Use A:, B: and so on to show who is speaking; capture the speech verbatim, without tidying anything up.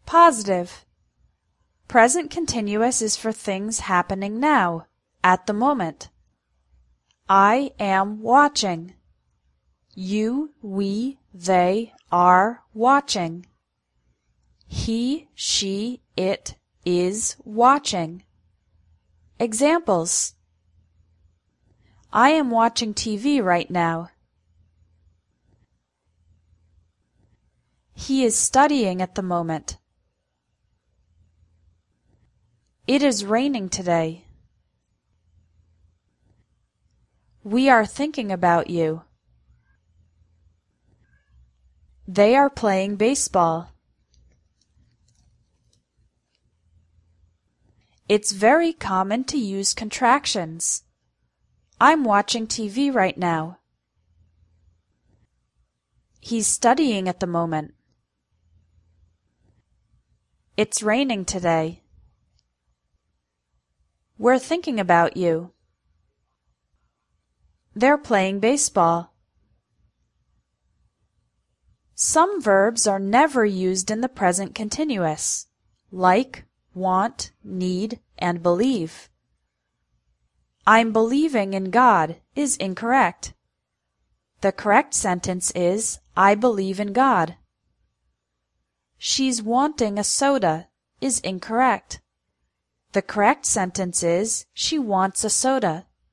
A: Positive. Present continuous is for things happening now, at the moment. I am watching. You, we, they are watching. He, she, it is watching. Examples: I am watching T V right now. He is studying at the moment. It is raining today. We are thinking about you. They are playing baseball. It's very common to use contractions. I'm watching T V right now. He's studying at the moment. It's raining today. We're thinking about you. They're playing baseball. Some verbs are never used in the present continuous, like want, need, and believe. I'm believing in God is incorrect. The correct sentence is, I believe in God. She's wanting a soda is incorrect. The correct sentence is, she wants a soda.